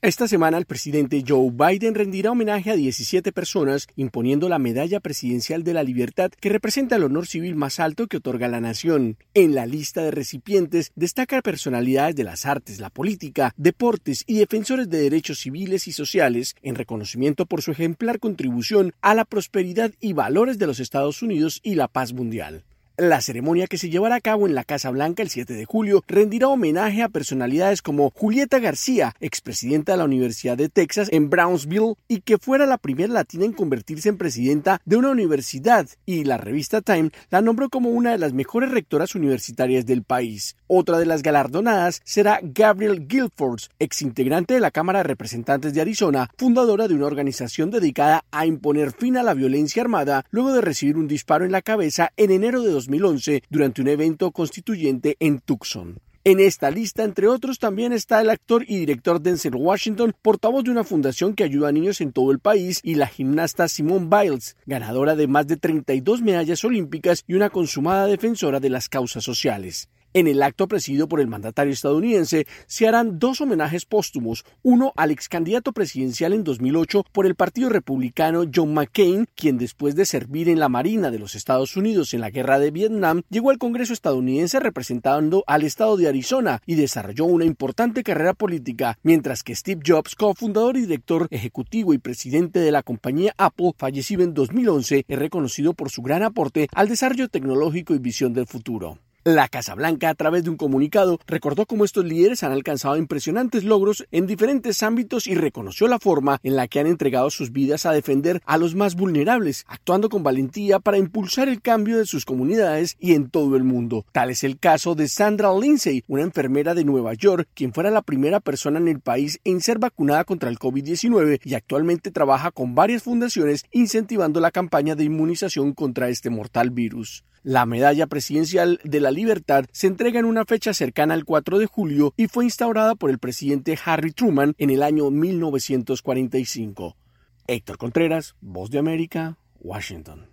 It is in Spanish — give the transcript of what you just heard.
Esta semana el presidente Joe Biden rendirá homenaje a 17 personas imponiendo la Medalla Presidencial de la Libertad, que representa el honor civil más alto que otorga la nación. En la lista de recipientes destaca personalidades de las artes, la política, deportes y defensores de derechos civiles y sociales en reconocimiento por su ejemplar contribución a la prosperidad y valores de los Estados Unidos y la paz mundial. La ceremonia, que se llevará a cabo en la Casa Blanca el 7 de julio, rendirá homenaje a personalidades como Julieta García, expresidenta de la Universidad de Texas en Brownsville y que fuera la primera latina en convertirse en presidenta de una universidad, y la revista Time la nombró como una de las mejores rectoras universitarias del país. Otra de las galardonadas será Gabrielle Gilford, exintegrante de la Cámara de Representantes de Arizona, fundadora de una organización dedicada a imponer fin a la violencia armada luego de recibir un disparo en la cabeza en enero de 2011 durante un evento constituyente en Tucson. En esta lista, entre otros, también está el actor y director Denzel Washington, portavoz de una fundación que ayuda a niños en todo el país, y la gimnasta Simone Biles, ganadora de más de 32 medallas olímpicas y una consumada defensora de las causas sociales. En el acto presidido por el mandatario estadounidense se harán dos homenajes póstumos, uno al ex candidato presidencial en 2008 por el Partido Republicano John McCain, quien después de servir en la Marina de los Estados Unidos en la Guerra de Vietnam, llegó al Congreso estadounidense representando al estado de Arizona y desarrolló una importante carrera política, mientras que Steve Jobs, cofundador y director ejecutivo y presidente de la compañía Apple, fallecido en 2011, es reconocido por su gran aporte al desarrollo tecnológico y visión del futuro. La Casa Blanca, a través de un comunicado, recordó cómo estos líderes han alcanzado impresionantes logros en diferentes ámbitos y reconoció la forma en la que han entregado sus vidas a defender a los más vulnerables, actuando con valentía para impulsar el cambio de sus comunidades y en todo el mundo. Tal es el caso de Sandra Lindsay, una enfermera de Nueva York, quien fuera la primera persona en el país en ser vacunada contra el COVID-19 y actualmente trabaja con varias fundaciones incentivando la campaña de inmunización contra este mortal virus. La Medalla Presidencial de la Libertad se entrega en una fecha cercana al 4 de julio y fue instaurada por el presidente Harry Truman en el año 1945. Héctor Contreras, Voz de América, Washington.